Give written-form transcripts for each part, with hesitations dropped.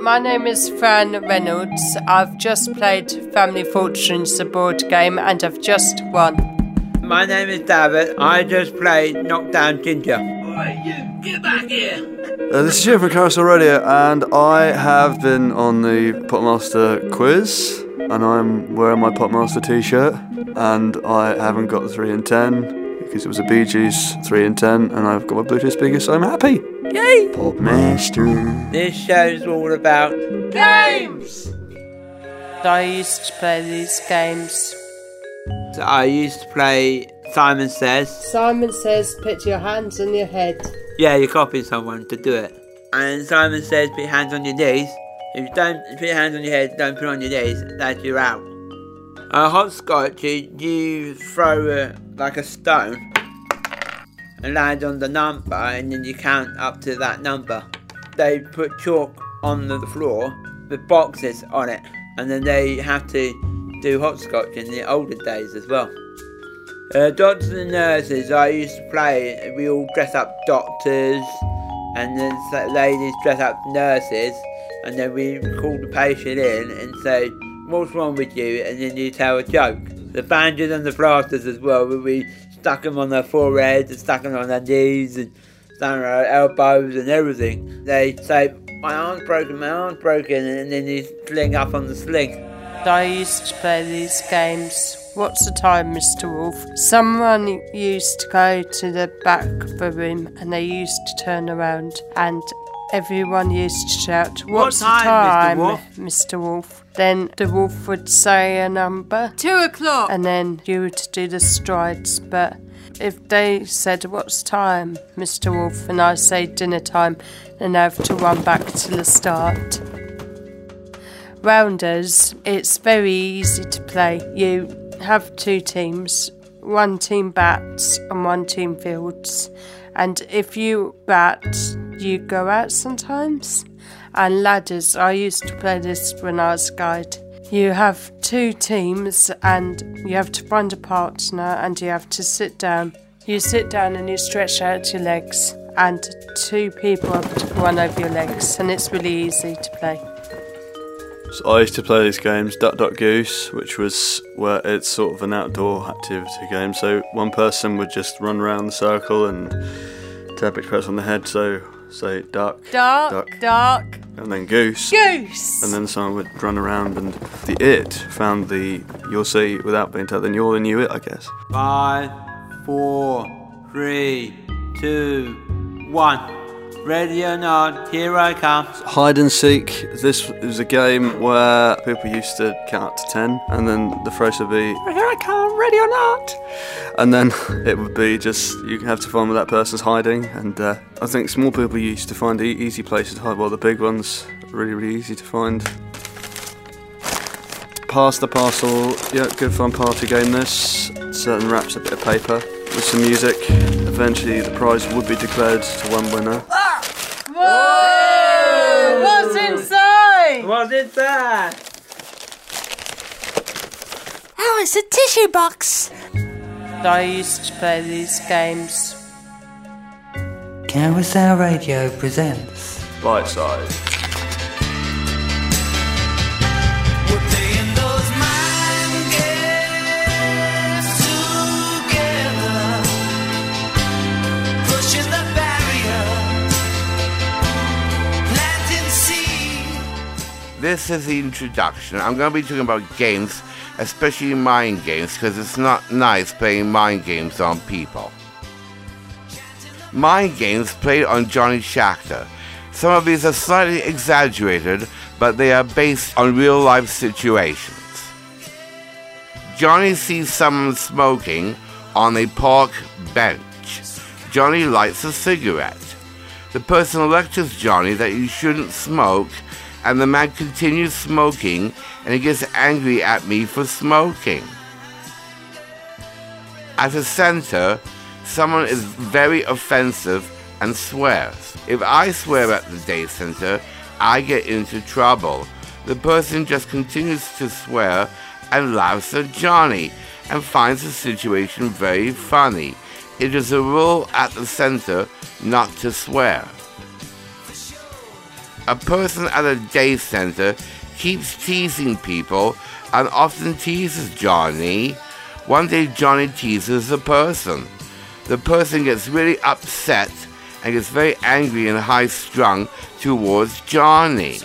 My name is Fran Reynolds. I've just played Family Fortunes, the board game, and I've just won. My name is David. I just played Knockdown Ginger. Oi, you, get back here! This is Jim from Carousel Radio, and I have been on the Potmaster quiz, and I'm wearing my Potmaster t-shirt, and I haven't got the 3 in 10, because it was a Bee Gees 3 in 10, and I've got my Bluetooth speaker, so I'm happy! Yay! Potmaster. This show's all about Games! I used to play these games. So I used to play Simon Says. Simon Says, put your hands on your head. Yeah, you're copying someone to do it. And Simon Says, put your hands on your knees. If you don't put your hands on your head, don't put it on your knees, that's you're out. Hopscotch, you throw like a stone and land on the number, and then you count up to that number. They put chalk on the floor with boxes on it, and then they have to do hopscotch in the older days as well. Doctors and nurses, I used to play, we all dress up doctors, and then ladies dress up nurses, and then we call the patient in and say, what's wrong with you? And then you tell a joke. The bandages and the plasters as well, we stuck them on their foreheads and stuck them on their knees and stuck them on their elbows and everything. They say, my arm's broken, and then you sling up on the sling. I used to play these games. What's the time, Mr. Wolf? Someone used to go to the back of the room and they used to turn around and everyone used to shout, what's the time, Mr. Wolf? Then the wolf would say a number. 2 o'clock. And then you would do the strides. But if they said, what's time, Mr. Wolf? And I say dinner time, then I have to run back to the start. Rounders, it's very easy to play. You have 2 teams, 1 team bats and 1 team fields. And if you bat, you go out sometimes. And ladders, I used to play this when I was a guide. You have 2 teams and you have to find a partner and you have to sit down. You sit down and you stretch out your legs and 2 people have to run over your legs, and it's really easy to play. So I used to play these games, Duck Duck Goose, which was where it's sort of an outdoor activity game. So one person would just run around the circle and tap each person on the head. So say duck, Duck. and then goose. Goose. And then someone would run around, and the it found the you'll see without being told. Then you all knew it, I guess. 5, 4, 3, 2, 1. Ready or not, here I come. Hide and seek. This was a game where people used to count up to 10, and then the phrase would be, here I come, ready or not. And then it would be just, you have to find where that person's hiding. And I think small people used to find easy places to hide, while the big ones are really, really easy to find. Pass the parcel. Yeah, good fun party game this. Certain wraps a bit of paper with some music. Eventually the prize would be declared to one winner. Whoa! What's inside? What's inside? Oh, it's a tissue box. I used to play these games. Carousel Radio presents Bite size. This is the introduction. I'm going to be talking about games, especially mind games, because it's not nice playing mind games on people. Mind games played on Johnny Shachter. Some of these are slightly exaggerated, but they are based on real-life situations. Johnny sees someone smoking on a park bench. Johnny lights a cigarette. The person lectures Johnny that he shouldn't smoke, and the man continues smoking, and he gets angry at me for smoking. At the center, someone is very offensive and swears. If I swear at the day center, I get into trouble. The person just continues to swear and laughs at Johnny and finds the situation very funny. It is a rule at the center not to swear. A person at a day center keeps teasing people and often teases Johnny. One day Johnny teases the person. The person gets really upset and gets very angry and high-strung towards Johnny.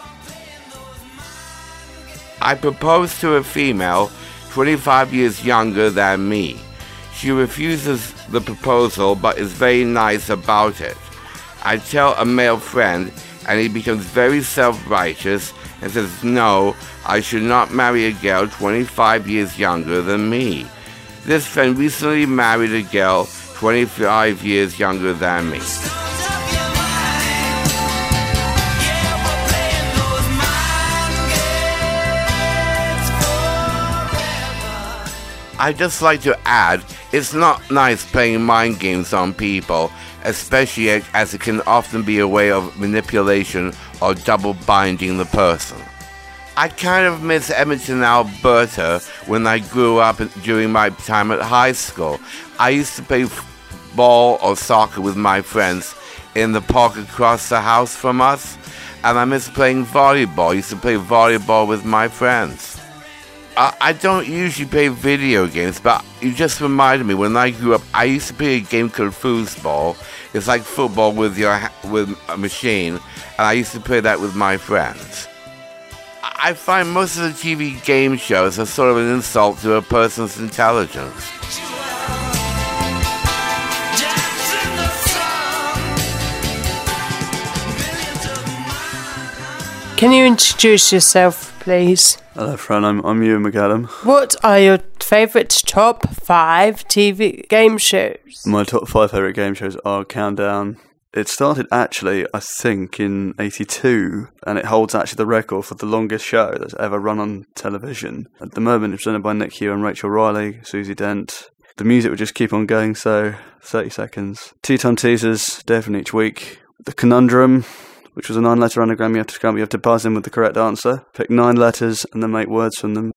I proposed to a female 25 years younger than me. She refuses the proposal but is very nice about it. I tell a male friend and he becomes very self-righteous and says, no, I should not marry a girl 25 years younger than me. This friend recently married a girl 25 years younger than me. I'd just like to add, it's not nice playing mind games on people, especially as it can often be a way of manipulation or double binding the person. I kind of miss Edmonton, Alberta when I grew up during my time at high school. I used to play ball or soccer with my friends in the park across the house from us, and I miss playing volleyball. I used to play volleyball with my friends. I don't usually play video games, but you just reminded me, when I grew up, I used to play a game called foosball. It's like football with a machine, and I used to play that with my friends. I find most of the TV game shows are sort of an insult to a person's intelligence. Can you introduce yourself, please? Hello, Fran. I'm Ewan McAdam. What are your favourite top 5 TV game shows? My top 5 favourite game shows are Countdown. It started actually, I think, in '82, and it holds actually the record for the longest show that's ever run on television. At the moment, it's presented by Nick Hugh and Rachel Riley, Susie Dent. The music would just keep on going, so 30 seconds. Tea-time teasers, day from each week. The Conundrum, which was a 9-letter anagram. You have to buzz in with the correct answer. Pick 9 letters and then make words from them.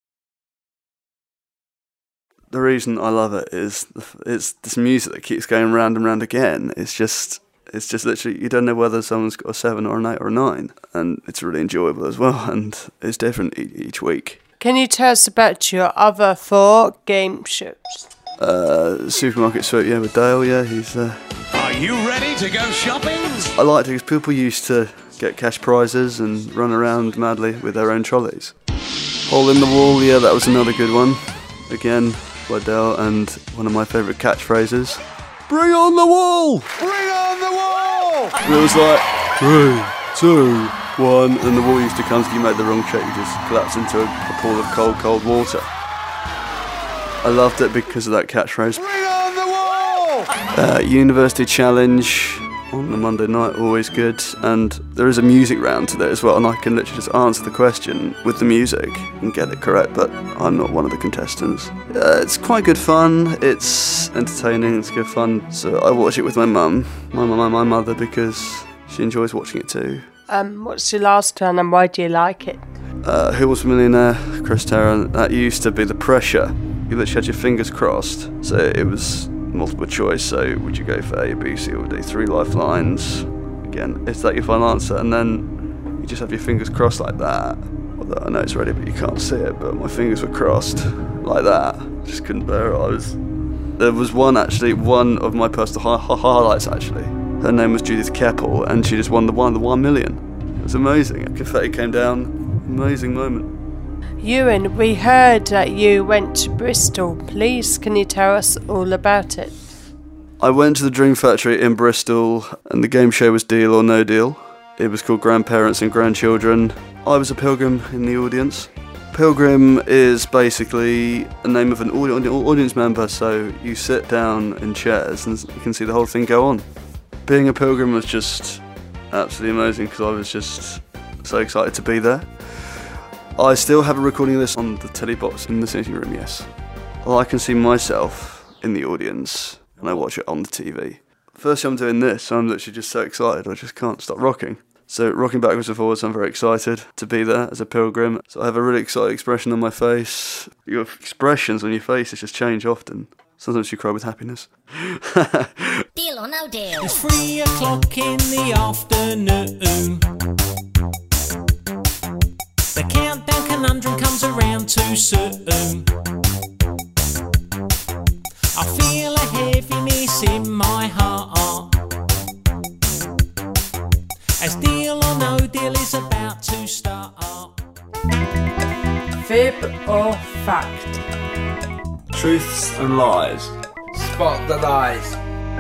The reason I love it is it's this music that keeps going round and round again. It's just literally, you don't know whether someone's got a 7 or an 8 or a 9, and it's really enjoyable as well, and it's different each week. Can you tell us about your other 4 game shows? Supermarket Sweep, with Dale, he's... Are you ready to go shopping? I liked it because people used to get cash prizes and run around madly with their own trolleys. Hole in the Wall, that was another good one. Again, by Dale, and one of my favourite catchphrases. Bring on the wall! Bring on the wall! And it was like, 3, 2, 1, and the wall used to come, so you made the wrong shape, you just collapse into a pool of cold water. I loved it because of that catchphrase. Bring on the wall! University Challenge on the Monday night, always good, and there is a music round to there as well, and I can literally just answer the question with the music and get it correct, but I'm not one of the contestants. It's quite good fun, it's entertaining, it's good fun, so I watch it with my mum, my mother, because she enjoys watching it too. What's your last one and why do you like it? Who Was a Millionaire? Chris Terra. That used to be the pressure. You literally had your fingers crossed, so it was multiple choice, so would you go for A, B, C or D? 3 lifelines. Again, is that your final answer? And then you just have your fingers crossed like that. Although I know it's ready but you can't see it, but my fingers were crossed like that. Just couldn't bear it. There was one of my personal highlights actually. Her name was Judith Keppel and she just won the 1 million. It was amazing. Confetti came down, amazing moment. Ewan, we heard that you went to Bristol. Please, can you tell us all about it? I went to the Dream Factory in Bristol and the game show was Deal or No Deal. It was called Grandparents and Grandchildren. I was a pilgrim in the audience. Pilgrim is basically a name of an audience member, so you sit down in chairs and you can see the whole thing go on. Being a pilgrim was just absolutely amazing because I was just so excited to be there. I still have a recording of this on the telly box in the sitting room, yes. Well, I can see myself in the audience and I watch it on the TV. First time I'm doing this, I'm literally just so excited, I just can't stop rocking. So rocking backwards and forwards, I'm very excited to be there as a pilgrim. So I have a really excited expression on my face. Your expressions on your faces just change often. Sometimes you cry with happiness. Deal or no deal? It's 3 o'clock in the afternoon. around too soon. I feel a heaviness in my heart, as Deal or No Deal is about to start. Fib or fact? Truths and lies. Spot the lies.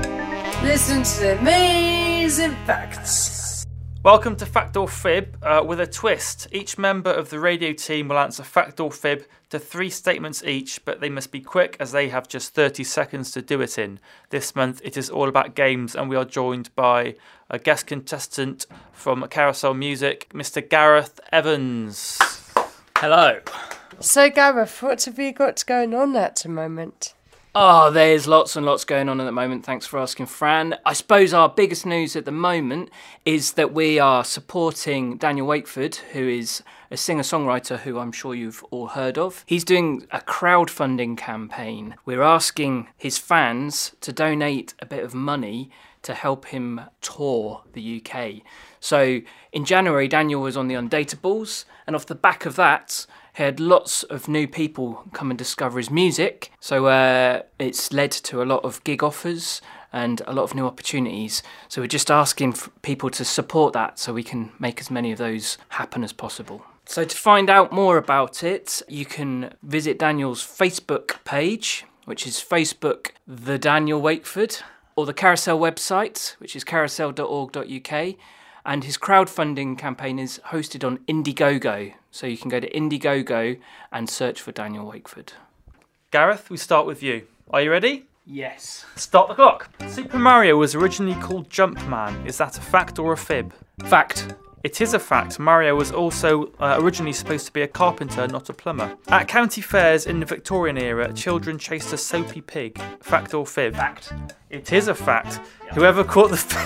Listen to the amazing facts. Welcome to Fact or Fib with a twist. Each member of the radio team will answer fact or fib to 3 statements each, but they must be quick as they have just 30 seconds to do it in. This month it is all about games, and we are joined by a guest contestant from Carousel Music, Mr. Gareth Evans. Hello. So, Gareth, what have you got going on at the moment? Oh, there's lots and lots going on at the moment. Thanks for asking, Fran. I suppose our biggest news at the moment is that we are supporting Daniel Wakeford, who is a singer-songwriter who I'm sure you've all heard of. He's doing a crowdfunding campaign. We're asking his fans to donate a bit of money to help him tour the UK. So in January, Daniel was on the Undateables, and off the back of that, he had lots of new people come and discover his music. So it's led to a lot of gig offers and a lot of new opportunities. So we're just asking for people to support that so we can make as many of those happen as possible. So to find out more about it, you can visit Daniel's Facebook page, which is Facebook The Daniel Wakeford, or the Carousel website, which is carousel.org.uk. And his crowdfunding campaign is hosted on Indiegogo. So you can go to Indiegogo and search for Daniel Wakeford. Gareth, we start with you. Are you ready? Yes. Start the clock. Super Mario was originally called Jumpman. Is that a fact or a fib? Fact. It is a fact. Mario was also originally supposed to be a carpenter, not a plumber. At county fairs in the Victorian era, children chased a soapy pig. Fact or fib? Fact. It is a fact. Whoever caught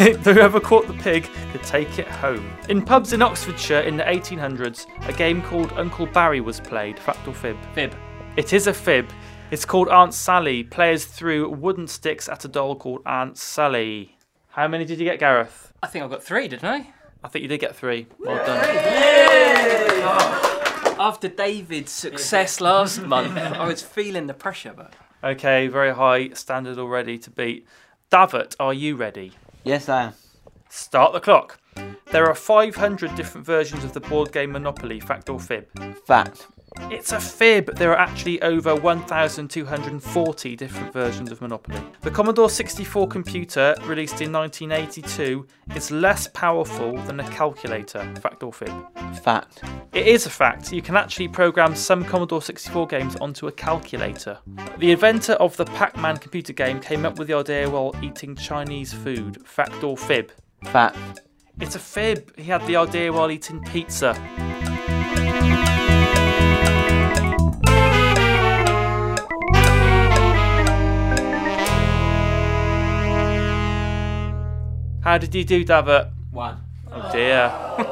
the pig could take it home. In pubs in Oxfordshire in the 1800s, a game called Uncle Barry was played. Fact or fib? Fib. It is a fib. It's called Aunt Sally. Players threw wooden sticks at a doll called Aunt Sally. How many did you get, Gareth? I think I got 3, didn't I? I think you did get 3. Well done. After David's success last month, I was feeling the pressure. But Okay, very high standard already to beat. Davert, are you ready? Yes, I am. Start the clock. There are 500 different versions of the board game Monopoly. Fact or fib? Fact. It's a fib. There are actually over 1,240 different versions of Monopoly. The Commodore 64 computer, released in 1982, is less powerful than a calculator. Fact or fib? Fact. It is a fact. You can actually program some Commodore 64 games onto a calculator. The inventor of the Pac-Man computer game came up with the idea while eating Chinese food. Fact or fib? Fact. It's a fib. He had the idea while eating pizza. How did you do, Davert? 1. Oh dear.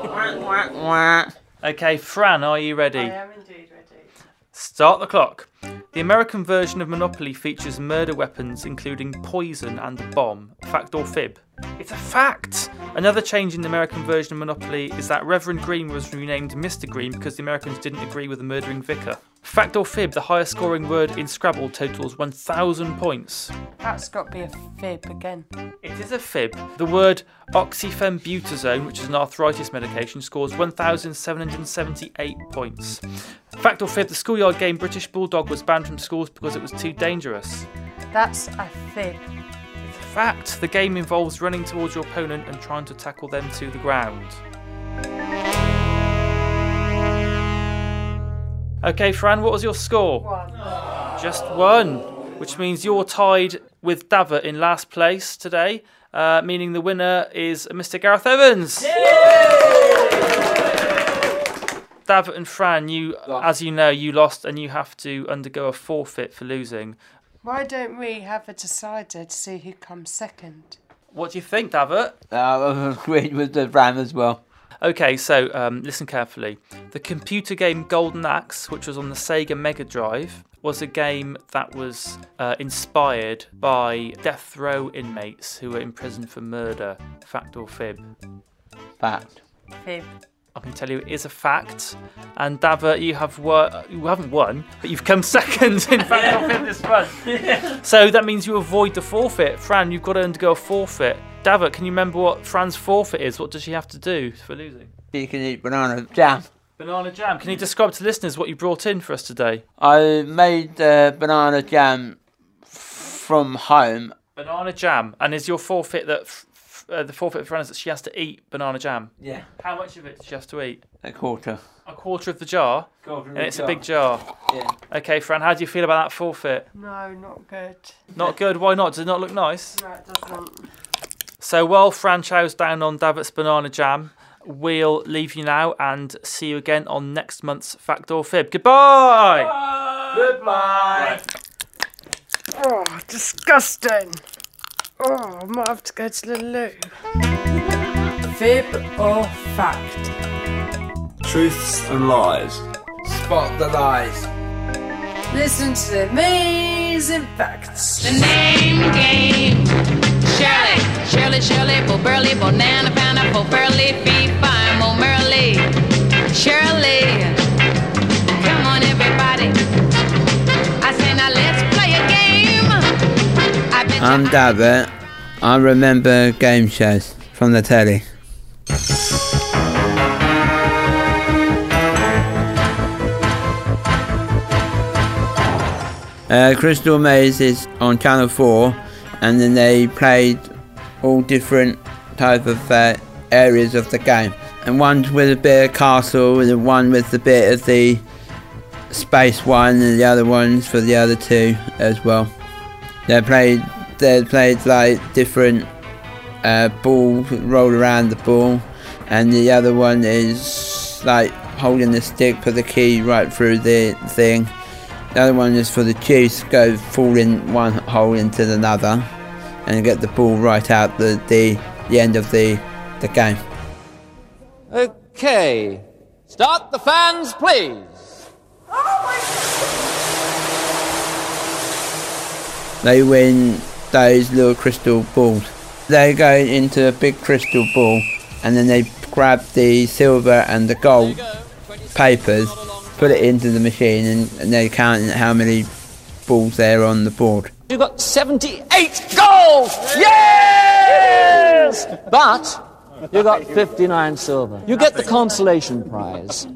Okay, Fran, are you ready? I am indeed ready. Start the clock. The American version of Monopoly features murder weapons including poison and a bomb. Fact or fib? It's a fact! Another change in the American version of Monopoly is that Reverend Green was renamed Mr. Green because the Americans didn't agree with the murdering vicar. Fact or fib? The highest scoring word in Scrabble totals 1,000 points. That's got to be a fib again. It is a fib. The word oxyfenbutazone, which is an arthritis medication, scores 1,778 points. Fact or fib? The schoolyard game British Bulldog was banned from schools because it was too dangerous. That's a fib. It's a fact. The game involves running towards your opponent and trying to tackle them to the ground. Okay, Fran, what was your score? 1. Just 1, which means you're tied with Davert in last place today, meaning the winner is Mr. Gareth Evans. Davert and Fran, as you know, you lost and you have to undergo a forfeit for losing. Why don't we have a decider to see who comes second? What do you think, Davert? I agreed with the Fran as well. Okay, so listen carefully. The computer game Golden Axe, which was on the Sega Mega Drive, was a game that was inspired by death row inmates who were in prison for murder. Fact or fib? Fact. Fib. I can tell you it is a fact. And Dava, you haven't won, but you've come second in fact off in this run. So that means you avoid the forfeit. Fran, you've got to undergo a forfeit. Dava, can you remember what Fran's forfeit is? What does she have to do for losing? You can eat banana jam. Banana jam. Can you describe to listeners what you brought in for us today? I made banana jam from home. Banana jam. And is your forfeit that the forfeit for Fran is that she has to eat banana jam? Yeah. How much of it does she have to eat? A quarter. A quarter of the jar? And it's a big jar? Yeah. Okay, Fran, how do you feel about that forfeit? No, not good. Not good? Why not? Does it not look nice? No, it doesn't. So while Fran chows down on David's banana jam, we'll leave you now and see you again on next month's Fact or Fib. Goodbye! Goodbye! Oh, disgusting. Oh, I might have to go to the loo. Fib or fact? Truths and lies. Spot the lies. Listen to the amazing facts. The name game. Shirley, Shirley, Shirley, Bo Burley, Banana, Pineapple, Burley, Bee, Fine, Mo Merly. Shirley, come on everybody. I say now let's play a game. I'm David. I remember game shows from the telly. Crystal Maze is on Channel 4, and then they played all different type of areas of the game. And one's with a bit of castle, and one with a bit of the space one, and the other one's for the other two as well. They played like different balls, roll around the ball, and the other one is like holding the stick, put the key right through the thing. The other one is for the juice, fall in one hole into another, and get the ball right out the end of the game. Okay, start the fans, please. They win those little crystal balls. They go into a big crystal ball, and then they grab the silver and the gold papers, put it into the machine, and they count how many balls there are on the board. You got 78 gold! Yes! But you got 59 silver. You get the consolation prize.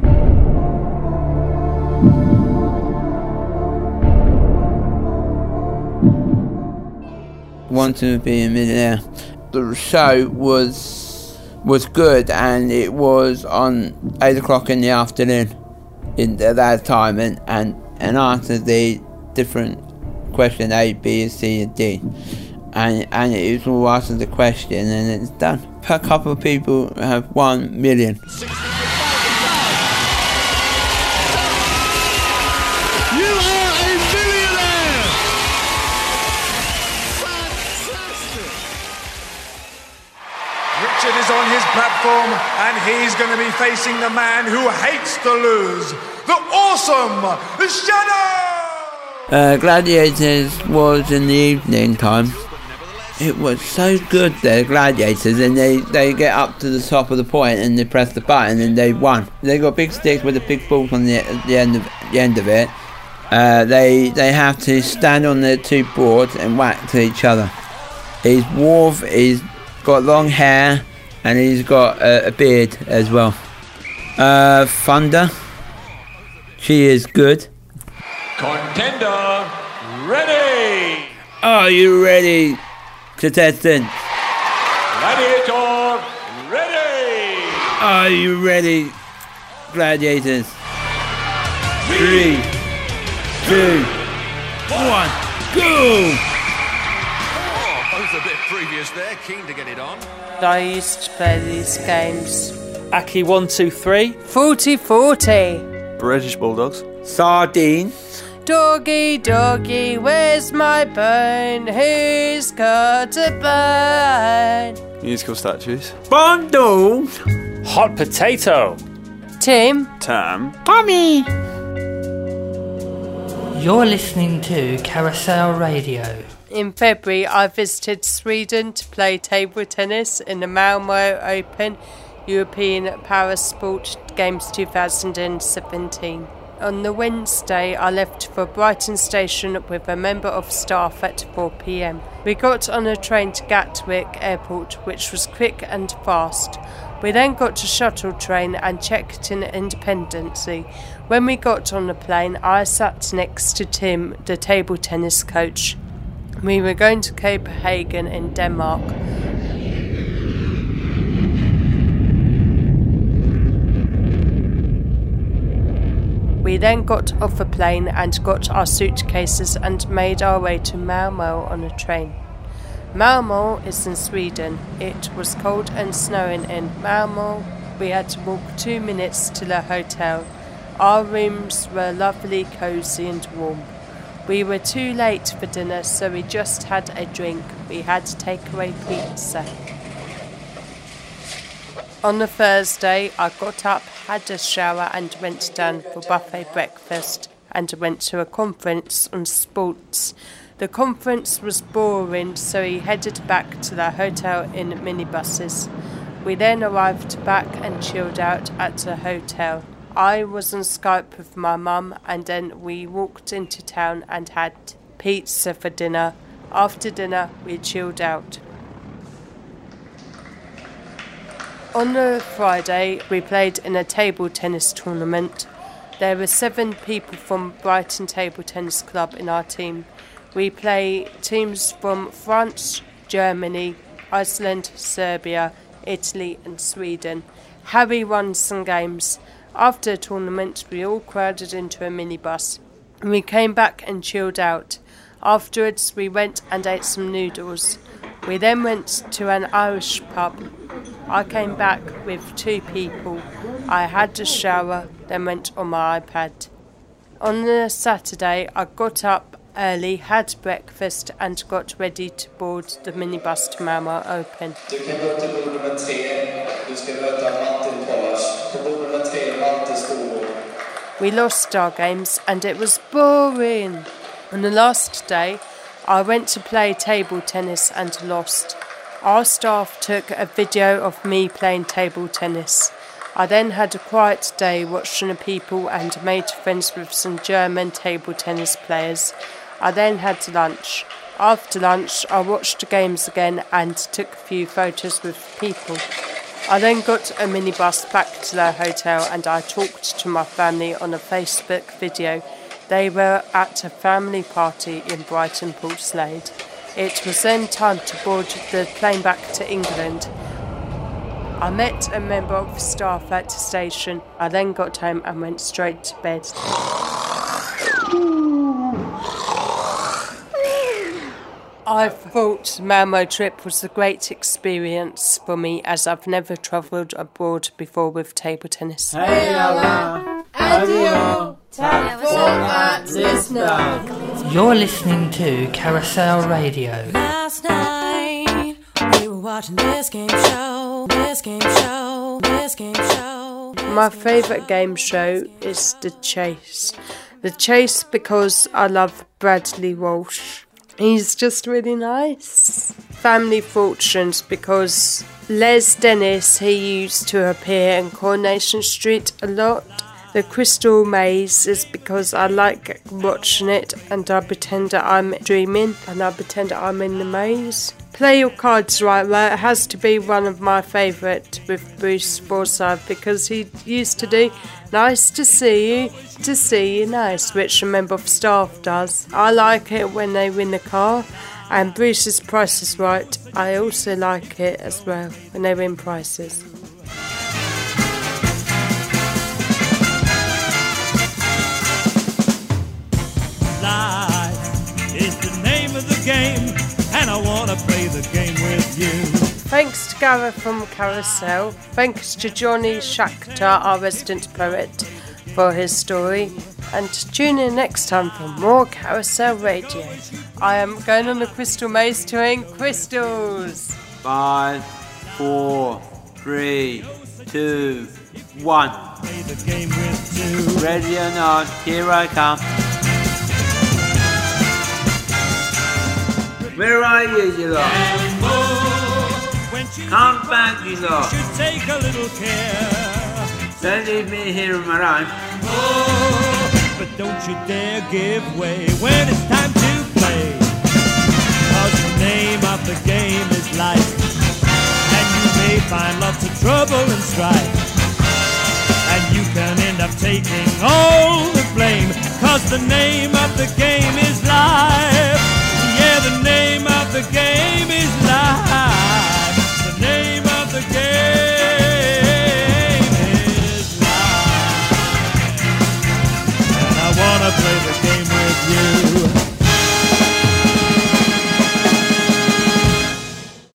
Want to be a millionaire. The show was good, and it was on 8 o'clock in the afternoon at that time, and answered the different question A, B, C, and D, and it was all answered the question, and it's done. A couple of people have 1 million. Richard is on his platform, and he's going to be facing the man who hates to lose, the awesome Shadow! Gladiators was in the evening time. It was so good there, Gladiators, and they get up to the top of the point and they press the button and they won. They got big sticks with a big ball on the end of it. They have to stand on the two boards and whack to each other. He's dwarf, he's got long hair, and he's got a beard as well. Thunder, she is good. Contender, ready! Are you ready, contestant? Gladiator, ready! Are you ready, gladiators? 3, 2, 1, go! Both a bit previous there, keen to get it on. I used to play these games. Aki 1, 2, 3. 40-40. British Bulldogs. Sardine. Doggy, doggy, where's my bone? Who's got a bone? Musical statues. Bundle. Hot potato. Tim. Tam. Tommy. You're listening to Carousel Radio. In February, I visited Sweden to play table tennis in the Malmö Open. European Parasport Games 2017. On the Wednesday, I left for Brighton Station with a member of staff at 4 p.m. We got on a train to Gatwick Airport, which was quick and fast. We then got a shuttle train and checked in independently. When we got on the plane, I sat next to Tim, the table tennis coach. We were going to Copenhagen in Denmark. We then got off a plane and got our suitcases and made our way to Malmö on a train. Malmö is in Sweden. It was cold and snowing in Malmö. We had to walk 2 minutes to the hotel. Our rooms were lovely, cosy and warm. We were too late for dinner, so we just had a drink. We had takeaway pizza. On the Thursday, I got up, had a shower and went down for buffet breakfast and went to a conference on sports. The conference was boring, so we headed back to the hotel in minibuses. We then arrived back and chilled out at the hotel. I was on Skype with my mum, and then we walked into town and had pizza for dinner. After dinner, we chilled out. On the Friday, we played in a table tennis tournament. There were 7 people from Brighton Table Tennis Club in our team. We play teams from France, Germany, Iceland, Serbia, Italy and Sweden. Harry won some games. After the tournament, we all crowded into a minibus. We came back and chilled out. Afterwards, we went and ate some noodles. We then went to an Irish pub. I came back with 2 people. I had a shower, then went on my iPad. On the Saturday, I got up early, had breakfast and got ready to board the minibus to Malmö Open. Du kan gå till bord nummer 3. Du ska möta Martin Polish. På bord nummer 3, Martin Skog. We lost our games and it was boring. On the last day, I went to play table tennis and lost. Our staff took a video of me playing table tennis. I then had a quiet day watching the people and made friends with some German table tennis players. I then had lunch. After lunch, I watched the games again and took a few photos with people. I then got a minibus back to the hotel and I talked to my family on a Facebook video. They were at a family party in Brighton, Portslade. It was then time to board the plane back to England. I met a member of staff at the station. I then got home and went straight to bed. I thought the Malmö trip was a great experience for me as I've never travelled abroad before with table tennis. Hej alla! Addio! Tack för att lyssna! You're listening to Carousel Radio. Last night we were watching this game show. My favourite game show is The Chase. The Chase because I love Bradley Walsh. He's just really nice. Family Fortunes because Les Dennis, he used to appear in Coronation Street a lot. The Crystal Maze is because I like watching it and I pretend that I'm dreaming and I pretend that I'm in the maze. Play Your Cards Right, where it has to be one of my favourite with Bruce Forsyth because he used to do nice to see you nice, which a member of staff does. I like it when they win the car, and Bruce's Price is Right, I also like it as well when they win prizes. Life is the name of the game, and I want to play the game with you. Thanks to Gareth from Carousel. Thanks to Johnny Shakhtar, our resident poet, for his story. And tune in next time for more Carousel Radio. I am going on the Crystal Maze to win crystals. 5, 4, 3, 2, 1. Play the game with you. Ready or not, here I come. Where are you lot? Come back, you lot. Should take a little care. Don't leave me here on my own. Oh, but don't you dare give way when it's time to play. 'Cause the name of the game is life, and you may find lots of trouble and strife, and you can end up taking all the blame. 'Cause the name of the game is life. Yeah, the name of the game is life.